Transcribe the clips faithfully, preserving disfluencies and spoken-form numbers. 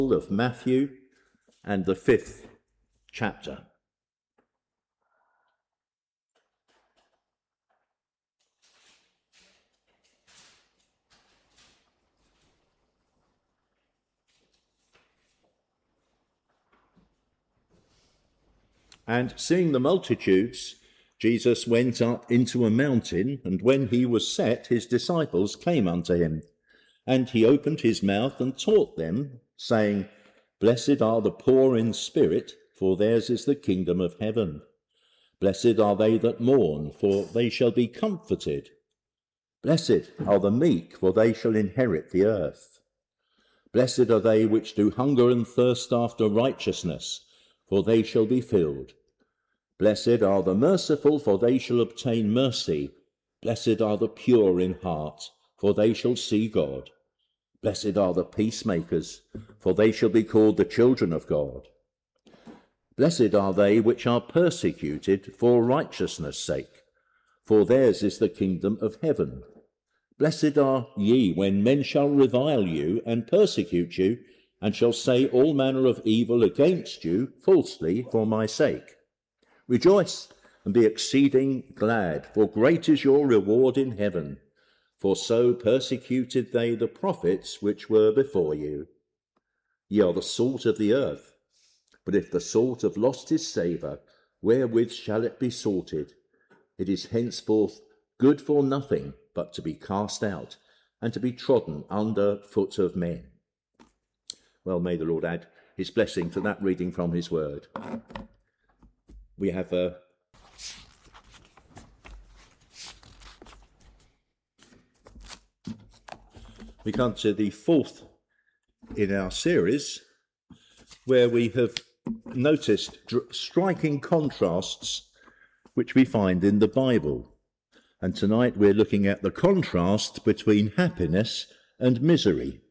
of Matthew and the fifth chapter. And seeing the multitudes, Jesus went up into a mountain, and when he was set, his disciples came unto him. And he opened his mouth and taught them, saying, Blessed are the poor in spirit, for theirs is the kingdom of heaven. Blessed are they that mourn, for they shall be comforted. Blessed are the meek, for they shall inherit the earth. Blessed are they which do hunger and thirst after righteousness, for they shall be filled. Blessed are the merciful, for they shall obtain mercy. Blessed are the pure in heart, for they shall see God. Blessed are the peacemakers, for they shall be called the children of God. Blessed are they which are persecuted for righteousness' sake, for theirs is the kingdom of heaven. Blessed are ye when men shall revile you and persecute you, and shall say all manner of evil against you falsely for my sake. Rejoice and be exceeding glad, for great is your reward in heaven. For so persecuted they the prophets which were before you. Ye are the salt of the earth. But if the salt have lost his savour, wherewith shall it be salted? It is henceforth good for nothing but to be cast out, and to be trodden under foot of men. Well, may the Lord add his blessing to that reading from his word. We have a We come to the fourth in our series, where we have noticed striking contrasts which we find in the Bible. And tonight we're looking at the contrast between happiness and misery.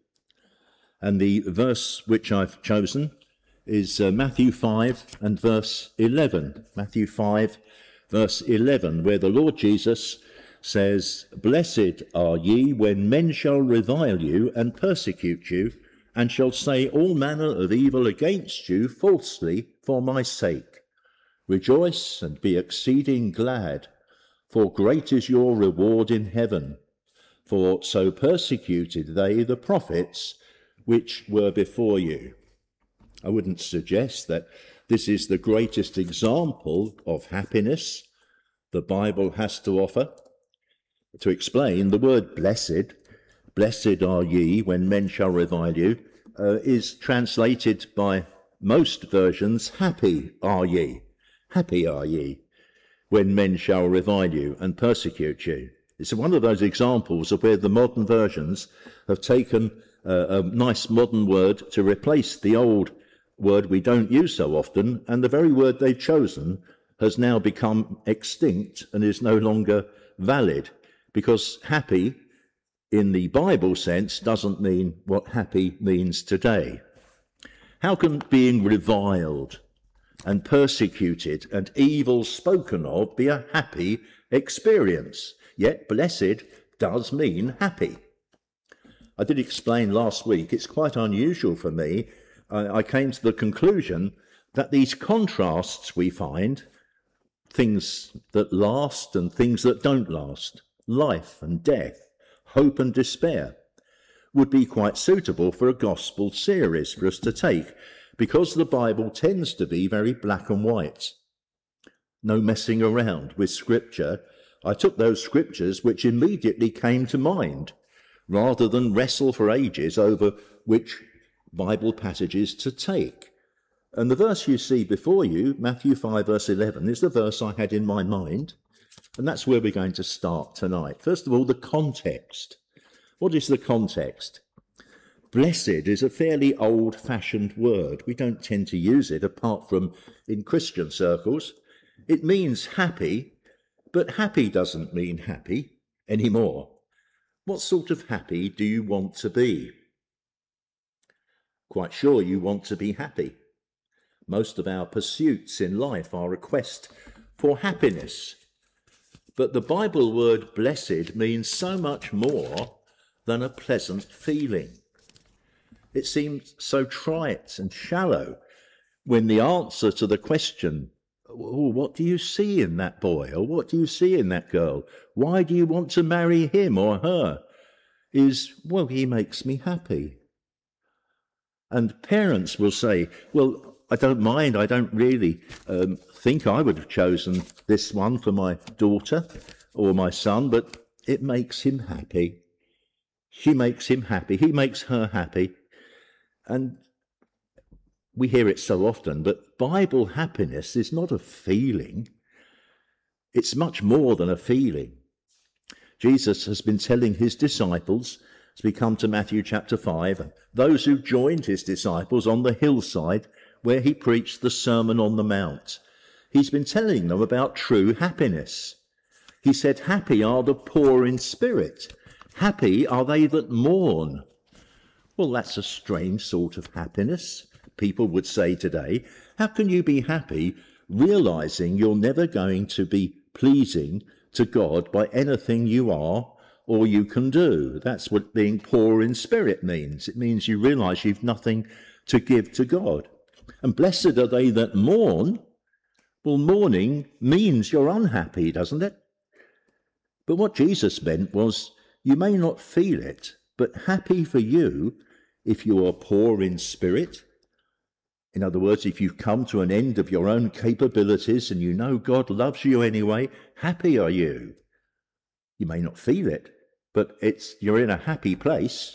And the verse which I've chosen is uh, Matthew five and verse eleven. Matthew five, verse eleven, where the Lord Jesus says, Blessed are ye when men shall revile you and persecute you, and shall say all manner of evil against you falsely for my sake. Rejoice and be exceeding glad, for great is your reward in heaven. For so persecuted they the prophets which were before you. I wouldn't suggest that this is the greatest example of happiness the Bible has to offer. To explain, the word blessed, blessed are ye when men shall revile you, uh, is translated by most versions, happy are ye, happy are ye, when men shall revile you and persecute you. It's one of those examples of where the modern versions have taken uh, a nice modern word to replace the old word we don't use so often, and the very word they've chosen has now become extinct and is no longer valid. Because happy, in the Bible sense, doesn't mean what happy means today. How can being reviled and persecuted and evil spoken of be a happy experience? Yet blessed does mean happy. I did explain last week, it's quite unusual for me. I, I came to the conclusion that these contrasts we find, things that last and things that don't last, life and death, hope and despair, would be quite suitable for a gospel series for us to take, because the Bible tends to be very black and white. No messing around with scripture. I took those scriptures which immediately came to mind, rather than wrestle for ages over which Bible passages to take. And the verse you see before you, Matthew five verse eleven, is the verse I had in my mind. And that's where we're going to start tonight. First of all, the context. What is the context? Blessed is a fairly old-fashioned word. We don't tend to use it apart from in Christian circles. It means happy, but happy doesn't mean happy anymore. What sort of happy do you want to be? Quite sure you want to be happy. Most of our pursuits in life are a quest for happiness. But the Bible word blessed means so much more than a pleasant feeling. It seems so trite and shallow when the answer to the question, oh, what do you see in that boy, or what do you see in that girl? Why do you want to marry him or her? Is, well, he makes me happy. And parents will say, well, I don't mind, I don't really um, think I would have chosen this one for my daughter or my son, but it makes him happy. She makes him happy, he makes her happy. And we hear it so often, but Bible happiness is not a feeling. It's much more than a feeling. Jesus has been telling his disciples, as we come to Matthew chapter five, those who joined his disciples on the hillside where he preached the Sermon on the Mount, he's been telling them about true happiness. He said, happy are the poor in spirit. Happy are they that mourn. Well, that's a strange sort of happiness. People would say today, how can you be happy realizing you're never going to be pleasing to God by anything you are or you can do? That's what being poor in spirit means. It means you realize you've nothing to give to God. And blessed are they that mourn. Well, mourning means you're unhappy, doesn't it? But what Jesus meant was, you may not feel it, but happy for you if you are poor in spirit. In other words, if you've come to an end of your own capabilities and you know God loves you anyway, happy are you. You may not feel it, but it's you're in a happy place.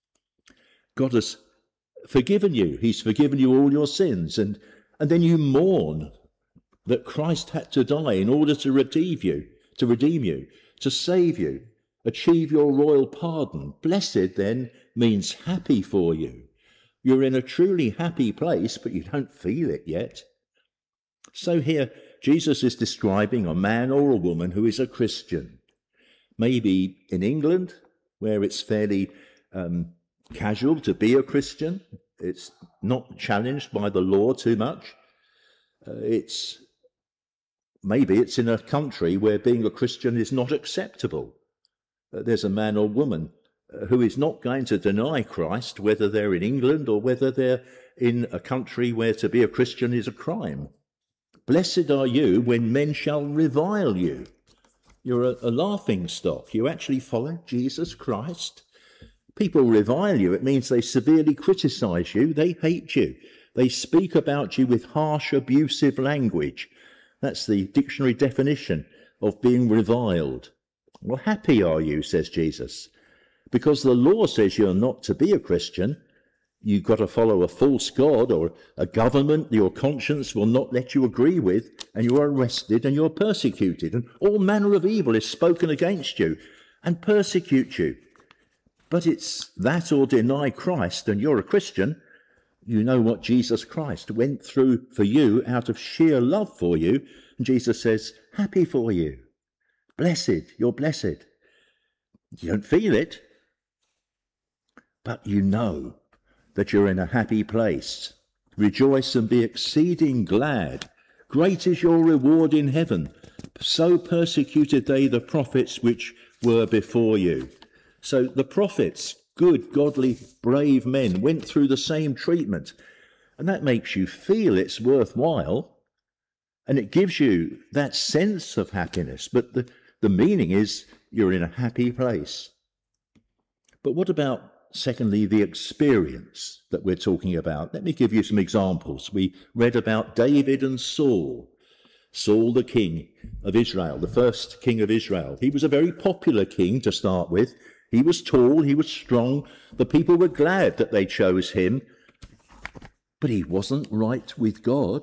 God has forgiven you. He's forgiven you all your sins. And, and then you mourn that Christ had to die in order to redeem you, to redeem you, to save you, achieve your royal pardon. Blessed then means happy for you. You're in a truly happy place, but you don't feel it yet. So here, Jesus is describing a man or a woman who is a Christian. Maybe in England, where it's fairly um, casual to be a Christian. It's not challenged by the law too much. Uh, it's maybe it's in a country where being a Christian is not acceptable. Uh, there's a man or woman uh, who is not going to deny Christ, whether they're in England or whether they're in a country where to be a Christian is a crime. Blessed are you when men shall revile you. You're a, a laughing stock. You actually follow Jesus Christ. People revile you. It means they severely criticize you. They hate you. They speak about you with harsh, abusive language. That's the dictionary definition of being reviled. Well, happy are you, says Jesus, because the law says you're not to be a Christian. You've got to follow a false god or a government your conscience will not let you agree with, and you're arrested and you're persecuted, and all manner of evil is spoken against you and persecute you. But it's that or deny Christ, and you're a Christian. You know what Jesus Christ went through for you out of sheer love for you. And Jesus says, happy for you. Blessed, you're blessed. You don't feel it, but you know that you're in a happy place. Rejoice and be exceeding glad. Great is your reward in heaven. So persecuted they the prophets which were before you. So the prophets, good, godly, brave men, went through the same treatment. And that makes you feel it's worthwhile. And it gives you that sense of happiness. But the, the meaning is you're in a happy place. But what about, secondly, the experience that we're talking about? Let me give you some examples. We read about David and Saul. Saul, the king of Israel, the first king of Israel. He was a very popular king to start with. He was tall, he was strong. The people were glad that they chose him. But he wasn't right with God.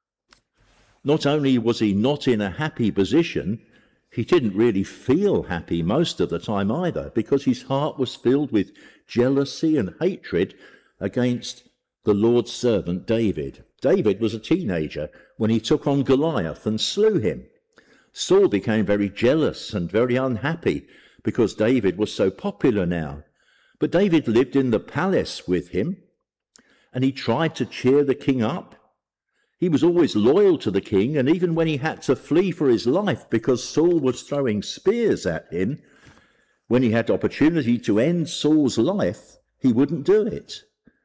Not only was he not in a happy position, he didn't really feel happy most of the time either, because his heart was filled with jealousy and hatred against the Lord's servant David. David was a teenager when he took on Goliath and slew him. Saul became very jealous and very unhappy because David was so popular now. But David lived in the palace with him, and he tried to cheer the king up. He was always loyal to the king, and even when he had to flee for his life because Saul was throwing spears at him, when he had opportunity to end Saul's life, he wouldn't do it.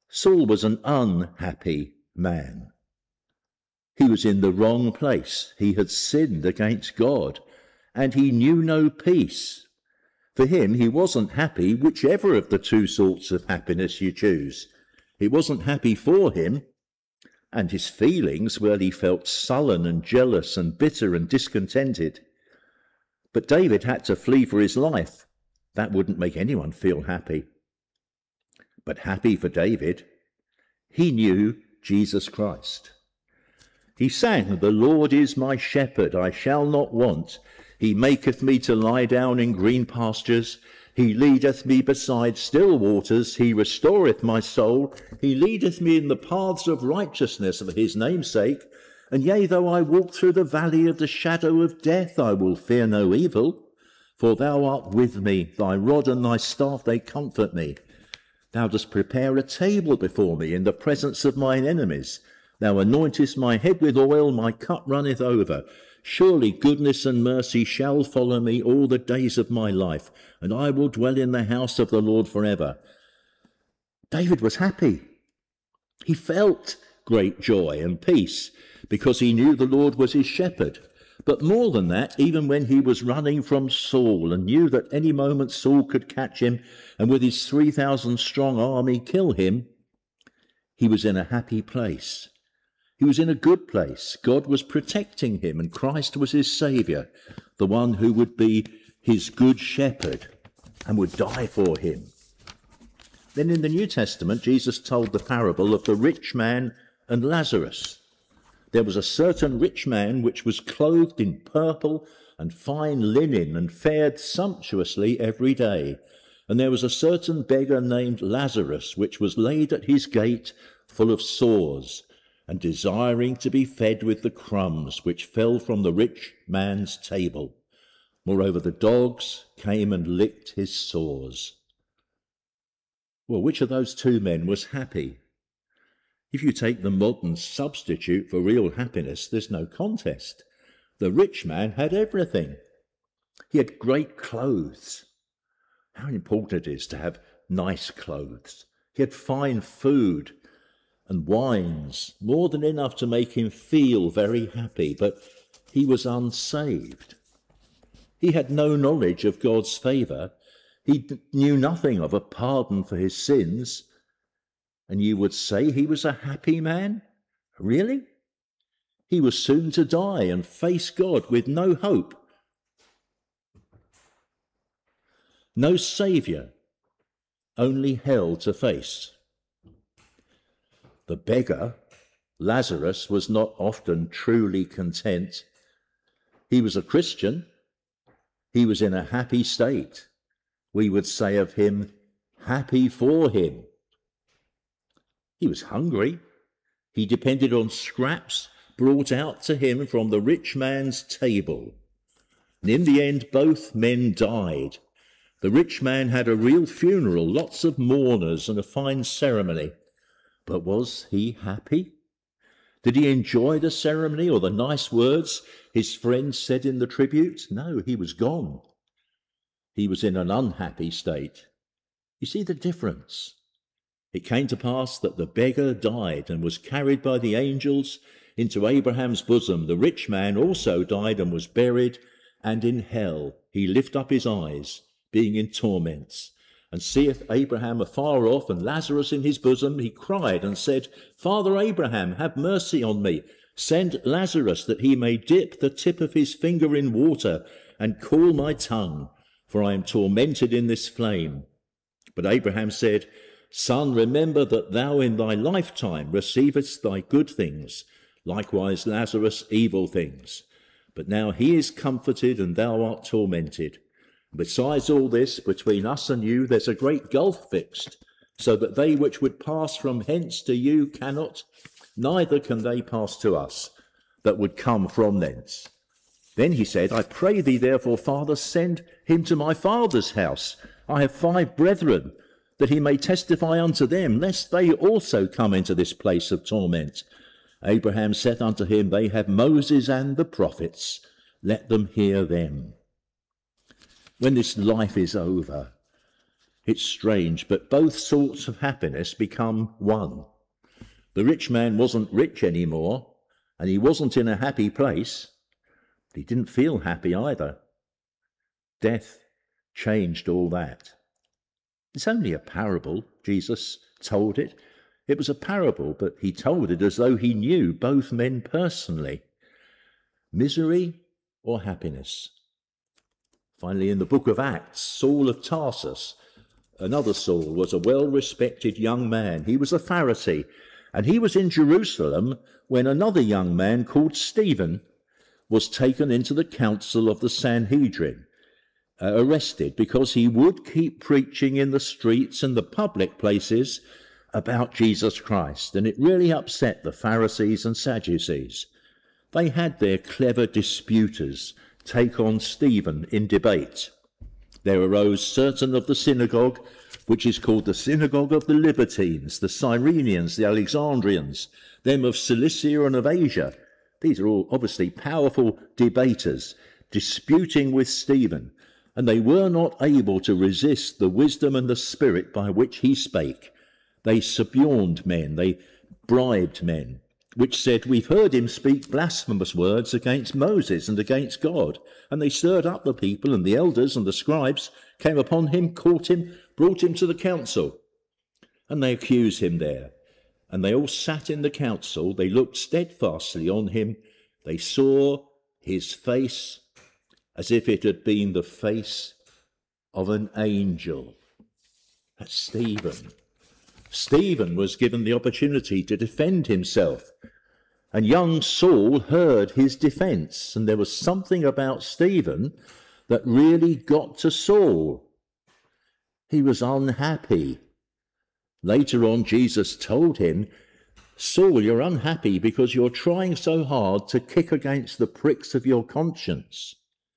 Saul was an unhappy man. He was in the wrong place. He had sinned against God, and he knew no peace. For him, he wasn't happy, whichever of the two sorts of happiness you choose. He wasn't happy for him, and his feelings, well, he felt sullen and jealous and bitter and discontented. But David had to flee for his life. That wouldn't make anyone feel happy. But happy for David, he knew Jesus Christ. He sang, "The Lord is my shepherd, I shall not want. He maketh me to lie down in green pastures. He leadeth me beside still waters. He restoreth my soul. He leadeth me in the paths of righteousness for his name's sake. And yea, though I walk through the valley of the shadow of death, I will fear no evil. For thou art with me, thy rod and thy staff, they comfort me. Thou dost prepare a table before me in the presence of mine enemies. Thou anointest my head with oil, my cup runneth over. Surely goodness and mercy shall follow me all the days of my life, and I will dwell in the house of the Lord forever." David was happy. He felt great joy and peace because he knew the Lord was his shepherd. But more than that, even when he was running from Saul and knew that any moment Saul could catch him and with his three thousand strong army kill him, he was in a happy place. He was in a good place. God was protecting him, and Christ was his saviour, the one who would be his good shepherd and would die for him. Then in the New Testament, Jesus told the parable of the rich man and Lazarus. There was a certain rich man which was clothed in purple and fine linen and fared sumptuously every day. And there was a certain beggar named Lazarus, which was laid at his gate full of sores, and desiring to be fed with the crumbs which fell from the rich man's table. Moreover, the dogs came and licked his sores. Well, which of those two men was happy? If you take the modern substitute for real happiness, there's no contest. The rich man had everything. He had great clothes. How important it is to have nice clothes. He had fine food and wines, more than enough to make him feel very happy, but he was unsaved. He had no knowledge of God's favour. He knew nothing of a pardon for his sins. And you would say he was a happy man? Really? He was soon to die and face God with no hope, no saviour, only hell to face. The beggar, Lazarus, was not often truly content. He was a Christian. He was in a happy state. We would say of him, happy for him. He was hungry. He depended on scraps brought out to him from the rich man's table. And in the end, both men died. The rich man had a real funeral, lots of mourners and a fine ceremony. But was he happy? Did he enjoy the ceremony or the nice words his friends said in the tribute? No, he was gone. He was in an unhappy state. You see the difference? It came to pass that the beggar died and was carried by the angels into Abraham's bosom. The rich man also died and was buried, and in hell he lift up his eyes, being in torments, and seeth Abraham afar off, and Lazarus in his bosom. He cried and said, Father Abraham, have mercy on me. Send Lazarus, that he may dip the tip of his finger in water, and cool my tongue, for I am tormented in this flame. But Abraham said, Son, remember that thou in thy lifetime receivest thy good things, likewise Lazarus evil things. But now he is comforted, and thou art tormented. Besides all this, between us and you there's a great gulf fixed, so that they which would pass from hence to you cannot, neither can they pass to us that would come from thence. Then he said, I pray thee therefore, Father, send him to my father's house. I have five brethren, that he may testify unto them, lest they also come into this place of torment. Abraham saith unto him, They have Moses and the prophets, let them hear them. When this life is over, It's strange, but both sorts of happiness become one. The rich man wasn't rich anymore, and he wasn't in a happy place. But he didn't feel happy either. Death changed all that. It's only a parable. Jesus told it. It was a parable, but he told it as though he knew both men personally. Misery or happiness? Finally, in the book of Acts, Saul of Tarsus, another Saul, was a well-respected young man. He was a Pharisee, and he was in Jerusalem when another young man called Stephen was taken into the council of the Sanhedrin, uh, arrested because he would keep preaching in the streets and the public places about Jesus Christ, and it really upset the Pharisees and Sadducees. They had their clever disputers take on Stephen in debate. There arose certain of the synagogue, which is called the synagogue of the Libertines, the Cyrenians, the Alexandrians, them of Cilicia and of Asia. These are all obviously powerful debaters disputing with Stephen, and they were not able to resist the wisdom and the spirit by which he spake. They suborned men, they bribed men, which said, "We've heard him speak blasphemous words against Moses and against God." And they stirred up the people, and the elders and the scribes came upon him, caught him, brought him to the council. And they accused him there. And they all sat in the council. They looked steadfastly on him. They saw his face as if it had been the face of an angel. That's Stephen. Stephen was given the opportunity to defend himself, and young Saul heard his defence, and there was something about Stephen that really got to Saul. He was unhappy. Later on, Jesus told him, "Saul, you're unhappy because you're trying so hard to kick against the pricks of your conscience."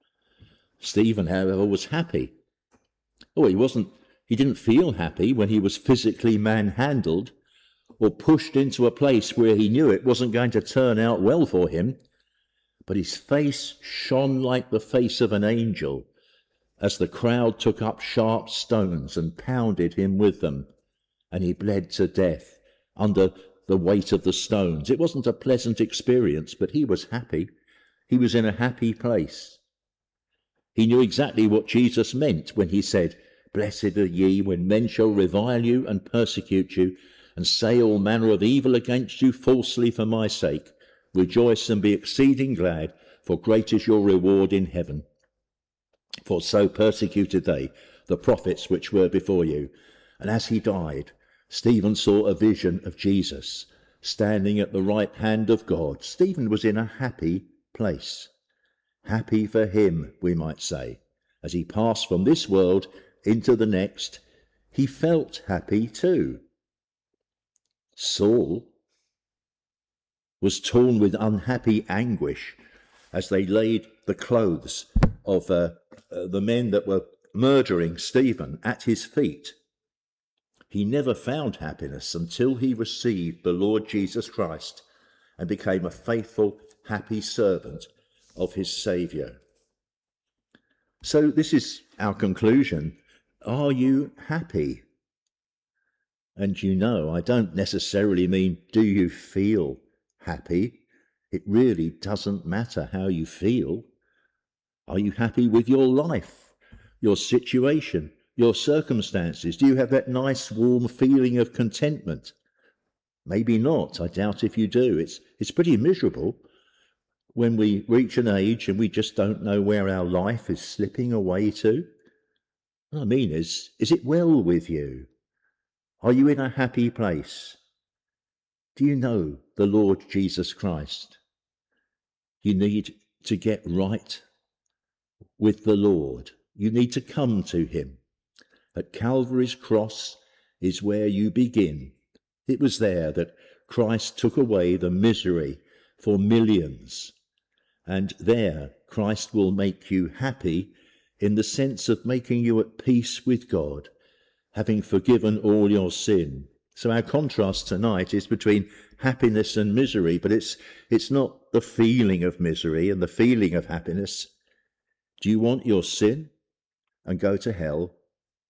Stephen, however, was happy. Oh, he wasn't He didn't feel happy when he was physically manhandled or pushed into a place where he knew it wasn't going to turn out well for him. But his face shone like the face of an angel as the crowd took up sharp stones and pounded him with them, and he bled to death under the weight of the stones. It wasn't a pleasant experience, but he was happy. He was in a happy place. He knew exactly what Jesus meant when he said, "Blessed are ye when men shall revile you and persecute you, and say all manner of evil against you falsely for my sake. Rejoice and be exceeding glad, for great is your reward in heaven. For so persecuted they the prophets which were before you." And as he died, Stephen saw a vision of Jesus standing at the right hand of God. Stephen was in a happy place. Happy for him, we might say. As he passed from this world into the next, he felt happy too. Saul was torn with unhappy anguish as they laid the clothes of uh, uh, the men that were murdering Stephen at his feet. He never found happiness until he received the Lord Jesus Christ and became a faithful, happy servant of his Saviour. So this is our conclusion. Are you happy? And you know, I don't necessarily mean, do you feel happy? It really doesn't matter how you feel. Are you happy with your life, your situation, your circumstances? Do you have that nice warm feeling of contentment? Maybe not. I doubt if you do. It's, it's pretty miserable when we reach an age and we just don't know where our life is slipping away to. What I mean is, is it well with you? Are you in a happy place? Do you know the Lord Jesus Christ? You need to get right with the Lord. You need to come to him. At Calvary's cross is where you begin. It was there that Christ took away the misery for millions. And there Christ will make you happy in the sense of making you at peace with God, having forgiven all your sin. So our contrast tonight is between happiness and misery, but it's it's not the feeling of misery and the feeling of happiness. Do you want your sin and go to hell?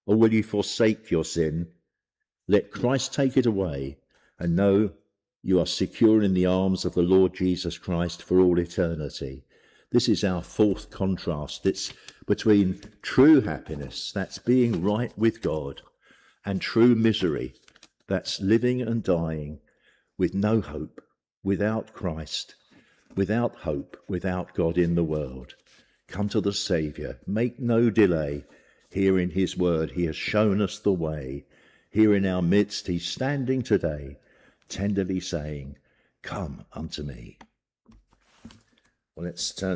or will you forsake your sin? Let Christ take it away, and know you are secure in the arms of the Lord Jesus Christ for all eternity. This is our fourth contrast. It's between true happiness, that's being right with God, and true misery, that's living and dying with no hope, without Christ, without hope, without God in the world. Come to the Saviour, make no delay. Here in his word he has shown us the way. Here in our midst he's standing today, tenderly saying, come unto me. Well, let's turn